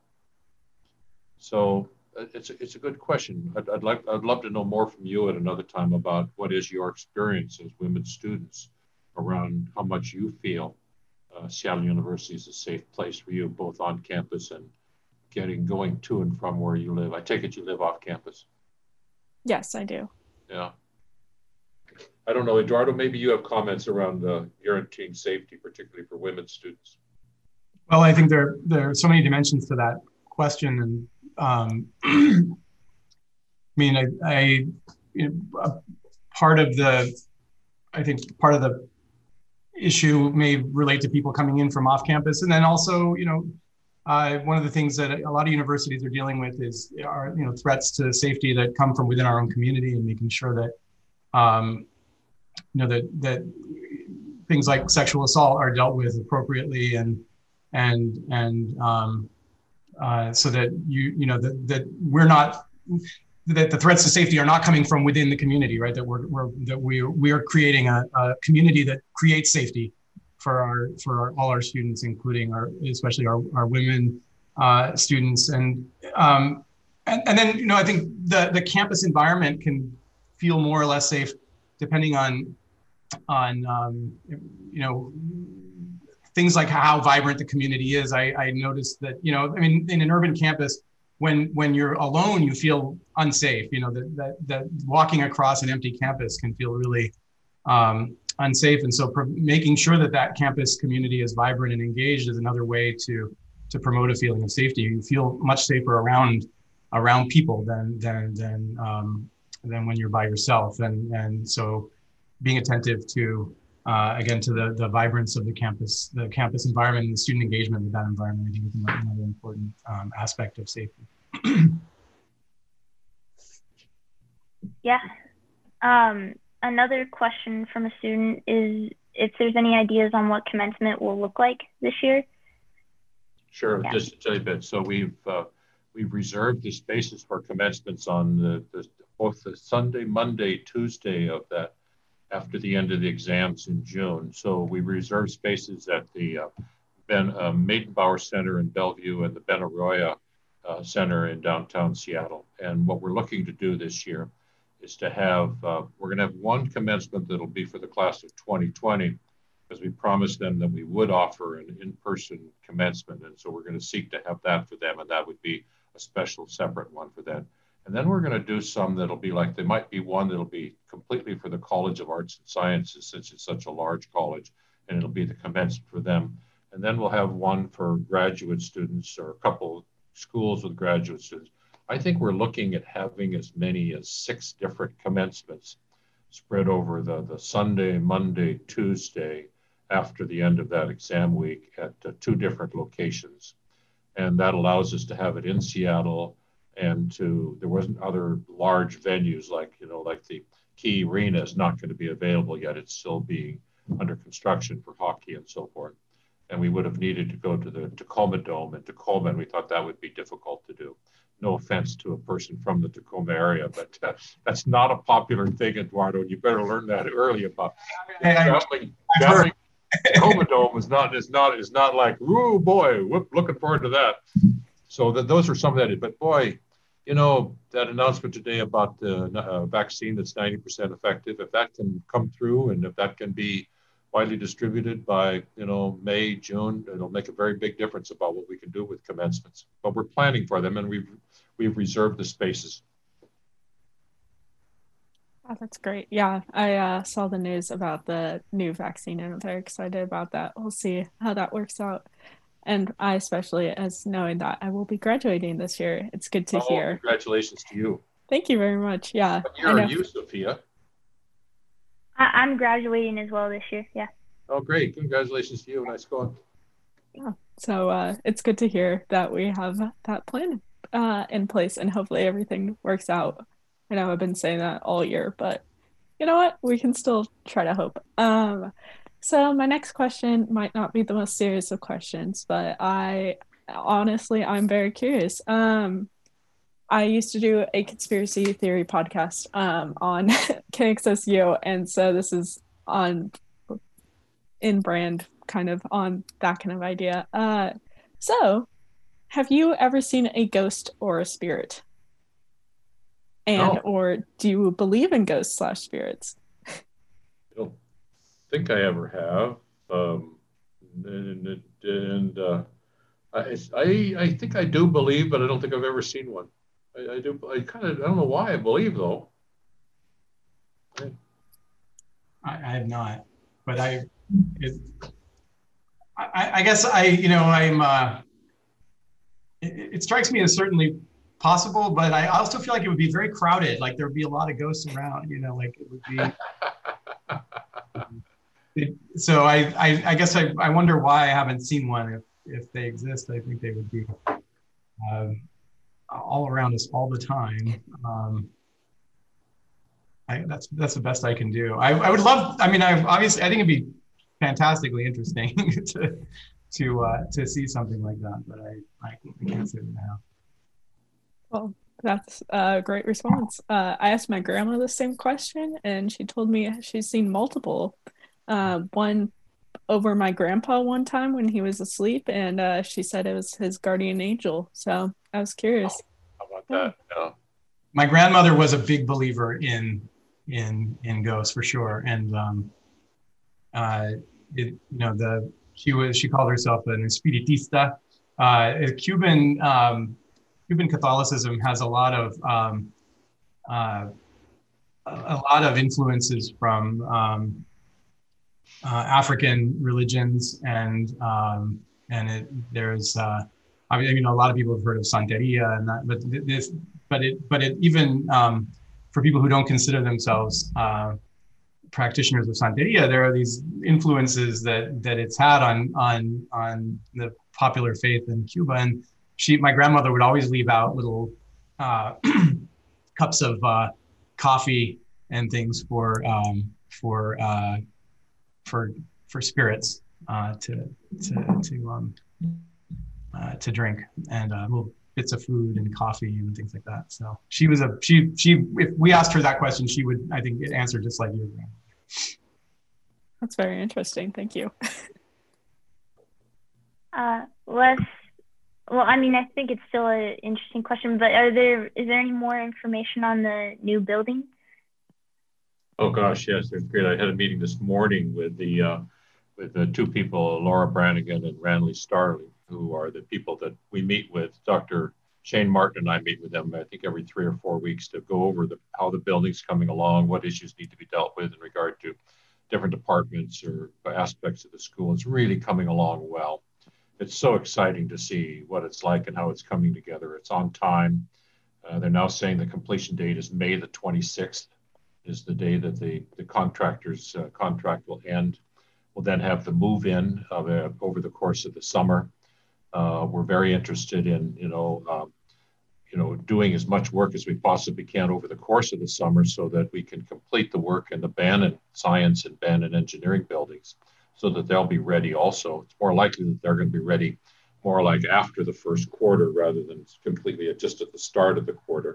so it's a, it's a good question. I'd, I'd like, I'd love to know more from you at another time about what is your experience as women students around how much you feel Uh, Seattle University is a safe place for you, both on campus and getting going to and from where you live. I take it you live off campus. Yes, I do. Yeah. I don't know, Eduardo, maybe you have comments around uh, guaranteeing safety, particularly for women students. Well, I think there, there are so many dimensions to that question. And um, I mean, I, I you know, uh, part of the, I think part of the issue may relate to people coming in from off campus, and then also, you know, uh, one of the things that a lot of universities are dealing with is are you know threats to safety that come from within our own community, and making sure that um, you know that that things like sexual assault are dealt with appropriately, and and and um, uh, so that you you know that that we're not that the threats to safety are not coming from within the community, right? That we're, we're that we we are creating a, a community that creates safety for our for our, all our students, including our especially our our women uh, students, and um, and and then you know I think the the campus environment can feel more or less safe depending on on um, you know things like how vibrant the community is. I, I noticed that you know I mean in an urban campus, when when you're alone, you feel unsafe. You know that that that walking across an empty campus can feel really um, unsafe, and so pro- making sure that that campus community is vibrant and engaged is another way to to promote a feeling of safety. You feel much safer around around people than than than um, than when you're by yourself, and and so being attentive to uh, again to the the vibrance of the campus, the campus environment, and the student engagement with that environment, I think is another important um, aspect of safety. Yeah. Um, another question from a student is if there's any ideas on what commencement will look like this year. Sure, Yeah. just to tell you a bit. So we've uh, we've reserved the spaces for commencements on the, the both the Sunday, Monday, Tuesday of that after the end of the exams in June. So we reserved spaces at the uh, Ben uh, Maidenbauer Center in Bellevue and the Ben Arroyo uh, Center in downtown Seattle. And what we're looking to do this year is to have, uh, we're going to have one commencement that'll be for the class of twenty twenty, because we promised them that we would offer an in-person commencement. And so we're going to seek to have that for them, and that would be a special separate one for them. And then we're going to do some that'll be like, there might be one that'll be completely for the College of Arts and Sciences, since it's such a large college, and it'll be the commencement for them. And then we'll have one for graduate students, or a couple schools with graduate students. I think we're looking at having as many as six different commencements spread over the, the Sunday, Monday, Tuesday, after the end of that exam week at uh, two different locations. And that allows us to have it in Seattle, and to, there wasn't other large venues like, you know, like the Key Arena is not going to be available yet. It's still being under construction for hockey and so forth. And we would have needed to go to the Tacoma Dome in Tacoma, and we thought that would be difficult to do. No offense to a person from the Tacoma area, but uh, that's not a popular thing, Eduardo. You better learn that early about Hey, I- traveling. traveling Tacoma Dome is not is not is not like, ooh boy, whoop, looking forward to that. So that those are some of that. But boy, you know, that announcement today about the uh, vaccine that's ninety percent effective, if that can come through, and if that can be widely distributed by, you know, May, June, it'll make a very big difference about what we can do with commencements. But we're planning for them, and we've we've reserved the spaces. Oh, that's great. Yeah, I uh, saw the news about the new vaccine, and I'm very excited about that. We'll see how that works out. And I, especially as knowing that I will be graduating this year, it's good to Oh, hear. congratulations to you. Thank you very much. Yeah. What I year know. are you, Sophia? I- I'm graduating as well this year. Yeah. Oh, great. Congratulations to you. Nice going. Yeah. So uh, it's good to hear that we have that plan uh, in place, and hopefully everything works out. I know I've been saying that all year, but you know what? We can still try to hope. Um, so my next question might not be the most serious of questions, but I honestly, I'm very curious. Um, I used to do a conspiracy theory podcast um, on K X S U, and so this is on in brand, kind of on that kind of idea. Uh, so, have you ever seen a ghost or a spirit? And No. or do you believe in ghosts slash spirits? I don't think I ever have. Um, and and uh, I, I I think I do believe, but I don't think I've ever seen one. I, I do. I kind of. I don't know why I believe though. I, I, I have not, but I, it, I, I guess I, you know, I'm, uh, it, it strikes me as certainly possible, but I also feel like it would be very crowded. Like there would be a lot of ghosts around, you know, like it would be. It, so I, I, I guess I, I wonder why I haven't seen one. If, if they exist, I think they would be um, all around us all the time. Um, I, that's that's the best I can do. I, I would love. I mean, I obviously I think it'd be fantastically interesting to to uh, to see something like that, but I I can't say that now. Well, that's a great response. Uh, I asked my grandma the same question, and she told me she's seen multiple. Uh, one over my grandpa one time when he was asleep, and uh, she said it was his guardian angel. So I was curious. How about that? Yeah. My grandmother was a big believer in in in ghosts for sure, and um, uh, it, you know the she was she called herself an espiritista. Uh, Cuban um, Cuban Catholicism has a lot of um, uh, a lot of influences from um, uh, African religions, and um, and it, there's uh, I mean, you know, a lot of people have heard of Santeria and that, but this, but it, but it even um, for people who don't consider themselves uh, practitioners of Santeria, there are these influences that that it's had on on on the popular faith in Cuba. And she, my grandmother, would always leave out little uh, cups of uh, coffee and things for um, for uh, for for spirits uh, to to to um, uh, to drink, and uh, little bits of food and coffee and things like that. So she was a she she. If we asked her that question, she would, I think, answer just like you. That's very interesting. Thank you. Uh, Les, well, I mean, I think it's still an interesting question, but are there is there any more information on the new building? Oh gosh, yes, they're great. I had a meeting this morning with the uh, with the two people, Laura Brannigan and Ranley Starling, who are the people that we meet with. Doctor Shane Martin and I meet with them, I think, every three or four weeks to go over the, how the building's coming along, what issues need to be dealt with in regard to different departments or aspects of the school. It's really coming along well. It's so exciting to see what it's like and how it's coming together. It's on time. Uh, they're now saying the completion date is May the twenty-sixth, is the day that the, the contractor's uh, contract will end. We'll then have the move in of, uh, over the course of the summer. Uh, we're very interested in, you know, um, you know, doing as much work as we possibly can over the course of the summer so that we can complete the work in the Bannon Science and Bannon Engineering buildings so that they'll be ready also. It's more likely that they're going to be ready more like after the first quarter rather than completely at just at the start of the quarter.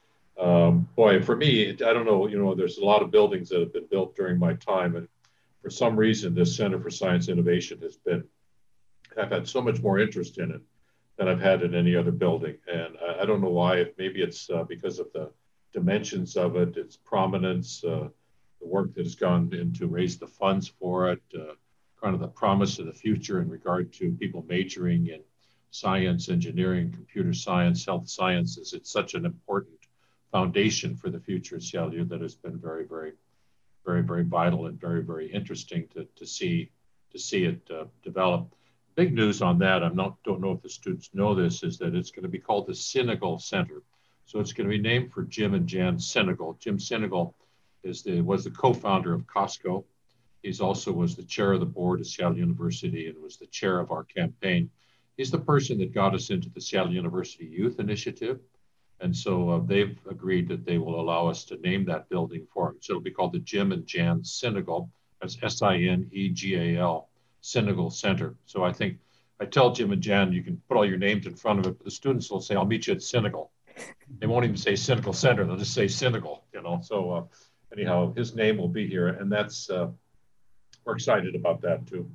Um, boy, for me, I don't know, you know, there's a lot of buildings that have been built during my time, and for some reason, this Center for Science Innovation has been, I've had so much more interest in it than I've had in any other building. And I, I don't know why, if maybe it's uh, because of the dimensions of it, its prominence, uh, the work that has gone into raise the funds for it, uh, kind of the promise of the future in regard to people majoring in science, engineering, computer science, health sciences. It's such an important foundation for the future of C L U that has been very, very, very, very vital and very, very interesting to, to see to see it uh, develop. Big news on that, I not don't know if the students know this, is that it's going to be called the Sinegal Center. So it's going to be named for Jim and Jan Sinegal. Jim Sinegal is the was the co-founder of Costco. He's also was the chair of the board of Seattle University and was the chair of our campaign. He's the person that got us into the Seattle University Youth Initiative. And so uh, they've agreed that they will allow us to name that building for him. So it'll be called the Jim and Jan Sinegal. That's S I N E G A L, Sinegal Center. So I think, I tell Jim and Jan, you can put all your names in front of it, but the students will say, I'll meet you at Sinegal. They won't even say Sinegal Center, they'll just say Sinegal, you know. So uh, anyhow, his name will be here, and that's, uh, we're excited about that too.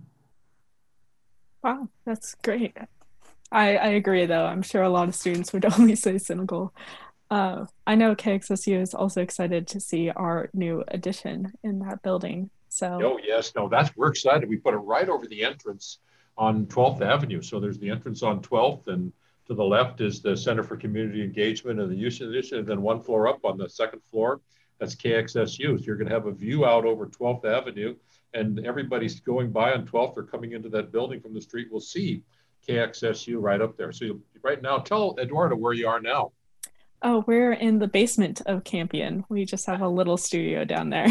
Wow, that's great. I, I agree, though. I'm sure a lot of students would only say Sinegal. Uh, I know K X S U is also excited to see our new addition in that building. So. Oh, yes. No, that's, we're excited. We put it right over the entrance on twelfth Avenue. So there's the entrance on twelfth, and to the left is the Center for Community Engagement and the Youth Initiative. And then one floor up on the second floor, that's K X S U. So you're going to have a view out over twelfth Avenue, and everybody's going by on twelfth or coming into that building from the street will see K X S U right up there. So you, right now, tell Eduardo where you are now. Oh, we're in the basement of Campion. We just have a little studio down there.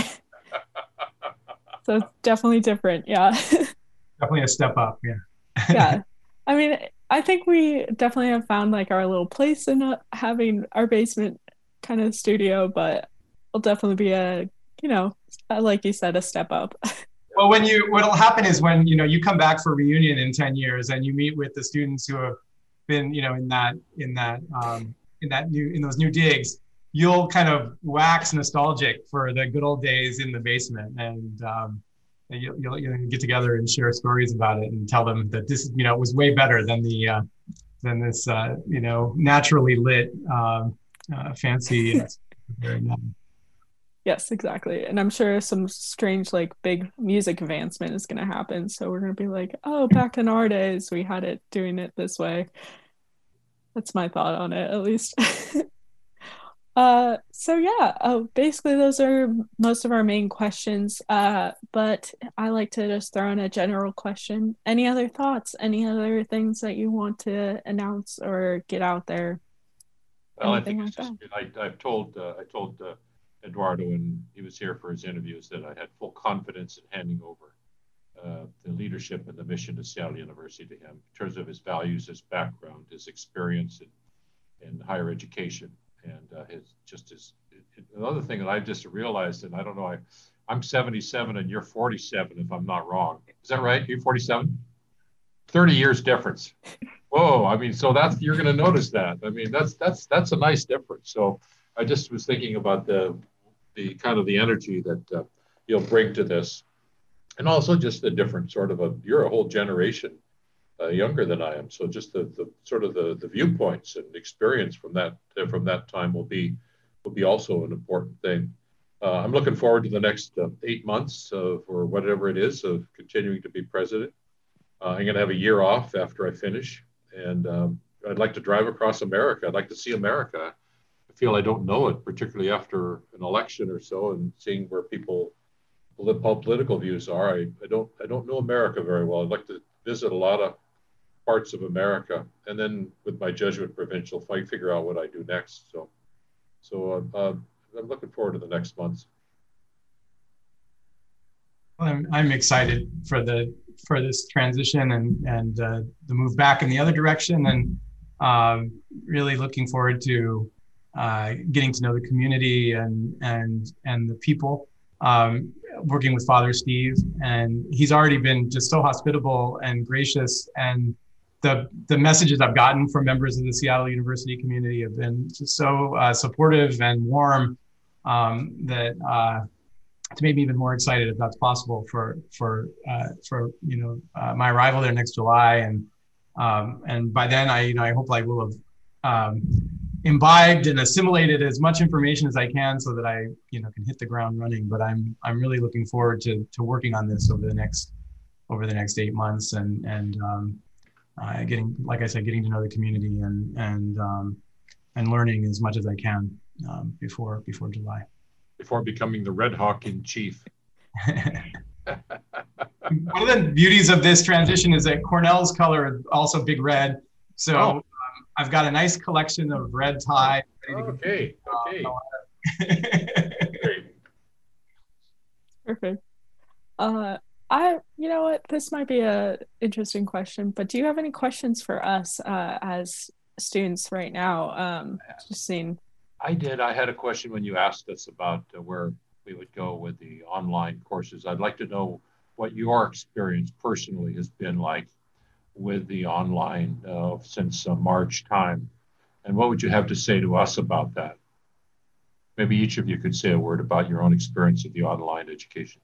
So it's definitely different. Yeah. Definitely a step up. Yeah. Yeah. I mean, I think we definitely have found like our little place in uh, having our basement kind of studio, but it'll definitely be a, you know, like you said, a step up. Well, when you, what'll happen is when, you know, you come back for reunion in ten years and you meet with the students who have been, you know, in that, in that, um, in that new, in those new digs, you'll kind of wax nostalgic for the good old days in the basement. And, um, you'll, you'll, you'll get together and share stories about it and tell them that this, you know, was way better than the, uh, than this, uh, you know, naturally lit, um, uh, fancy. Very nice. Yes, exactly. And I'm sure some strange, like, big music advancement is going to happen. So we're going to be like, oh, back in our days, we had it doing it this way. That's my thought on it, at least. uh, so yeah, uh, basically those are most of our main questions. Uh, but I like to just throw in a general question. Any other thoughts? Any other things that you want to announce or get out there? Well, Anything I think like it's just, I, I've told, uh, I told, uh, Eduardo, when he was here for his interviews, that I had full confidence in handing over uh, the leadership and the mission of Seattle University to him in terms of his values, his background, his experience in, in higher education, and uh, his just his. It, another thing that I just realized, and I don't know, I, I'm seventy-seven and you're forty-seven, if I'm not wrong. Is that right? You're forty-seven? thirty years difference. Whoa! I mean, so that's you're going to notice that. I mean, that's that's that's a nice difference. So I just was thinking about the the kind of the energy that uh, you'll bring to this, and also just the different sort of a you're a whole generation uh, younger than I am, so just the, the sort of the, the viewpoints and experience from that uh, from that time will be will be also an important thing. Uh, I'm looking forward to the next uh, eight months of, or whatever it is, of continuing to be president. Uh, I'm going to have a year off after I finish, and um, I'd like to drive across America. I'd like to see America. I feel I don't know it, particularly after an election or so, and seeing where people political views are. I, I don't I don't know America very well. I'd like to visit a lot of parts of America, and then with my Jesuit provincial, if I figure out what I do next. So, so uh, uh, I'm looking forward to the next months. I'm I'm excited for the for this transition and and uh, the move back in the other direction, and um, really looking forward to. Uh, getting to know the community and and and the people, um, working with Father Steve, and he's already been just so hospitable and gracious, and the the messages I've gotten from members of the Seattle University community have been just so uh, supportive and warm um, that uh, it's made me even more excited if that's possible for for uh, for you know uh, my arrival there next July, and um, and by then I you know I hope I will have. Um, imbibed and assimilated as much information as I can so that I, you know, can hit the ground running. But I'm I'm really looking forward to to working on this over the next over the next eight months and and um, uh, getting, like I said, getting to know the community and and um, and learning as much as I can um, before before July. Before becoming the Red Hawk in chief. One of the beauties of this transition is that Cornell's color is also big red. So. Oh. I've got a nice collection of red tie. Okay, okay. Great. Perfect. Uh, I, you know what, this might be a interesting question, but do you have any questions for us uh, as students right now? Um, just seeing. I did. I had a question when you asked us about uh, where we would go with the online courses. I'd like to know what your experience personally has been like with the online uh, since uh, March time. And what would you have to say to us about that? Maybe each of you could say a word about your own experience of the online education.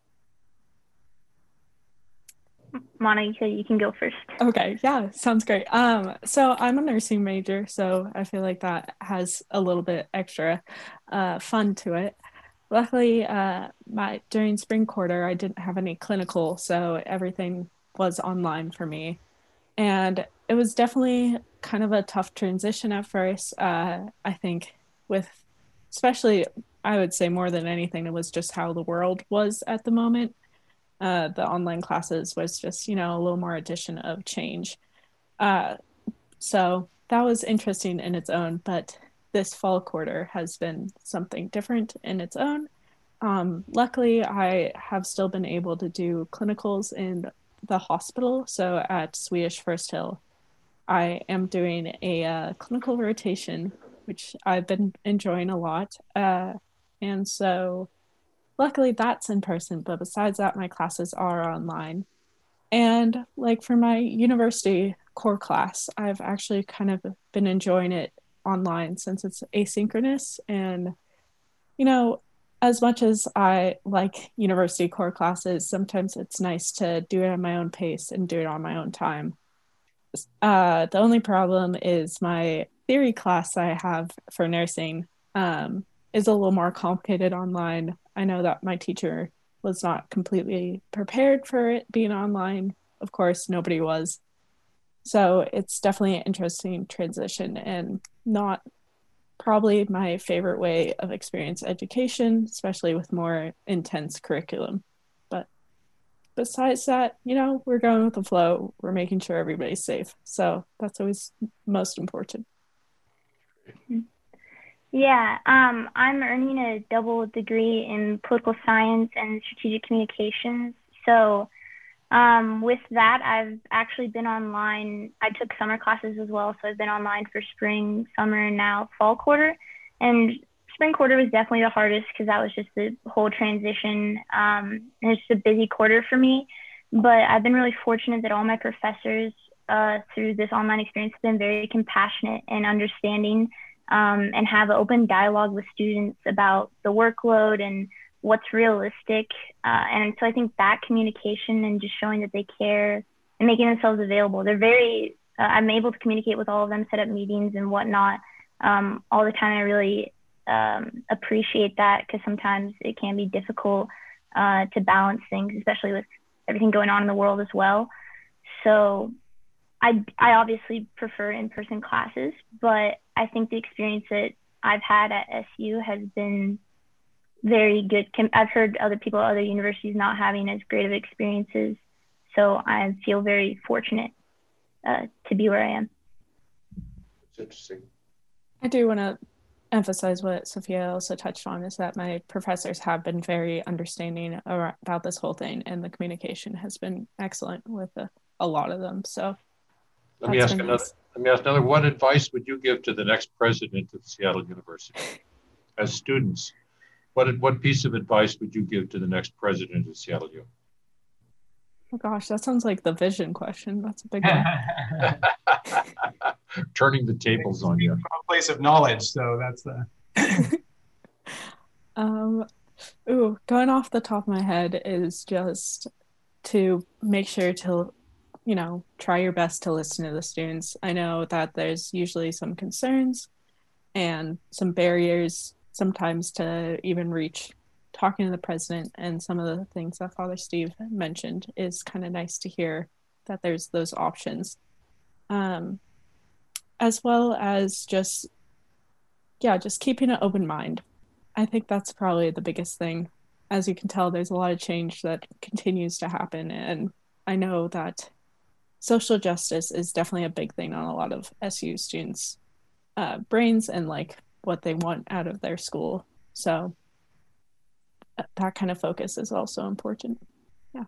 Monica, you can go first. Okay, yeah, sounds great. Um, so I'm a nursing major, so I feel like that has a little bit extra uh, fun to it. Luckily, uh, my during spring quarter, I didn't have any clinical, so everything was online for me. And it was definitely kind of a tough transition at first. Uh, I think with, especially, I would say more than anything, it was just how the world was at the moment. Uh, the online classes was just, you know, a little more addition of change. Uh, so that was interesting in its own, but this fall quarter has been something different in its own. Um, luckily, I have still been able to do clinicals in the hospital. So at Swedish First Hill, I am doing a uh, clinical rotation, which I've been enjoying a lot. Uh, and so luckily that's in person, but besides that, my classes are online. And like for my university core class, I've actually kind of been enjoying it online since it's asynchronous. And, you know, as much as I like university core classes, sometimes it's nice to do it at my own pace and do it on my own time. Uh, the only problem is my theory class I have for nursing um, is a little more complicated online. I know that my teacher was not completely prepared for it being online. Of course, nobody was. So it's definitely an interesting transition and not probably my favorite way of experience education, especially with more intense curriculum. But besides that, you know, we're going with the flow. We're making sure everybody's safe. So that's always most important. Yeah, um, I'm earning a double degree in political science and strategic communications. So um, with that, I've actually been online. I took summer classes as well. So I've been online for spring, summer, and now fall quarter. And spring quarter was definitely the hardest because that was just the whole transition. Um, and it's just a busy quarter for me. But I've been really fortunate that all my professors uh, through this online experience have been very compassionate and understanding. Um, and have an open dialogue with students about the workload and what's realistic. Uh, and so I think that communication and just showing that they care and making themselves available, they're very, uh, I'm able to communicate with all of them, set up meetings and whatnot um, all the time. I really um, appreciate that because sometimes it can be difficult uh, to balance things, especially with everything going on in the world as well. So I, I obviously prefer in-person classes, but I think the experience that I've had at S U has been very good. I've heard other people at other universities not having as great of experiences. So I feel very fortunate uh, to be where I am. It's interesting. I do want to emphasize what Sophia also touched on is that my professors have been very understanding about this whole thing, and the communication has been excellent with a, a lot of them. So Let me ask another. Nice. Let me ask another. What advice would you give to the next president of Seattle University, as students? What what piece of advice would you give to the next president of Seattle U? Oh gosh, that sounds like the vision question. That's a big one. Turning the tables on you. From a place of knowledge, so that's the. um, ooh, going off the top of my head is just to make sure to, you know, try your best to listen to the students. I know that there's usually some concerns and some barriers sometimes to even reach talking to the president, and some of the things that Father Steve mentioned is kind of nice to hear that there's those options. Um, as well as just, yeah, just keeping an open mind. I think that's probably the biggest thing. As you can tell, there's a lot of change that continues to happen, and I know that social justice is definitely a big thing on a lot of S U students' uh, brains and like what they want out of their school. So that kind of focus is also important. Yeah.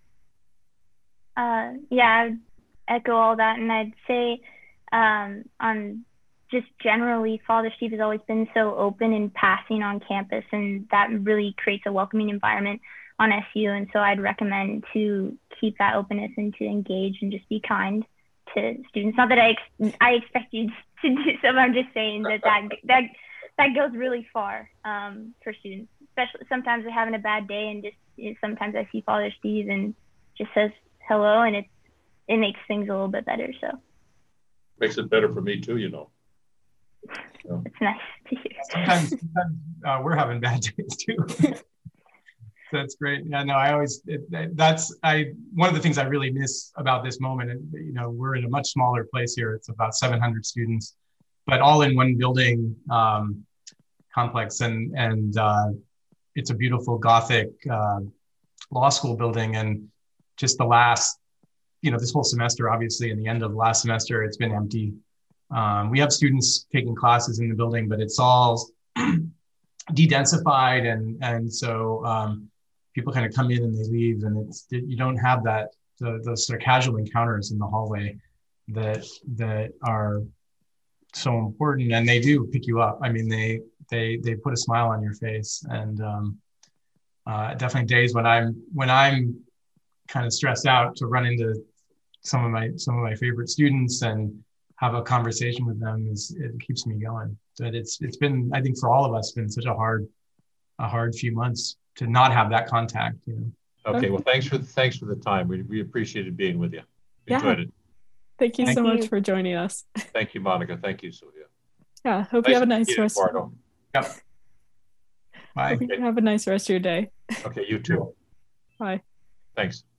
Uh, yeah, I'd echo all that. And I'd say um, on just generally, Father Steve has always been so open and passing on campus, and that really creates a welcoming environment on S U. And so I'd recommend to keep that openness and to engage and just be kind to students. Not that I ex- I expect you to do so, but I'm just saying that that that, that goes really far um, for students. Especially sometimes they're having a bad day, and just you know, sometimes I see Father Steve and just says hello, and it it makes things a little bit better. So makes it better for me too, you know. So. It's nice to hear. Sometimes, sometimes uh, we're having bad days too. That's great. Yeah, no, I always, it, that's, I, one of the things I really miss about this moment, and, you know, we're in a much smaller place here. It's about seven hundred students, but all in one building um, complex. And, and uh, it's a beautiful Gothic uh, law school building. And just the last you know, this whole semester, obviously, in the end of last semester, it's been empty. Um, we have students taking classes in the building, but it's all de-densified, and and so um, people kind of come in and they leave, and it's you don't have that the the sort of casual encounters in the hallway that that are so important, and they do pick you up. I mean, they they they put a smile on your face, and um, uh, definitely days when I'm when I'm kind of stressed out, to run into some of my some of my favorite students and have a conversation with them is it keeps me going. But it's it's been, I think, for all of us, been such a hard a hard few months to not have that contact. You know. Okay. Well, thanks for thanks for the time. We we appreciated being with you. We Yeah. enjoyed it. Thank you Thank so you. much for joining us. Thank you, Monica. Thank you, Sylvia. Yeah, hope Nice you have a to nice meet you, rest. Eduardo. Yep. Bye. Hope you have a nice rest of your day. Okay, you too. Bye. Thanks.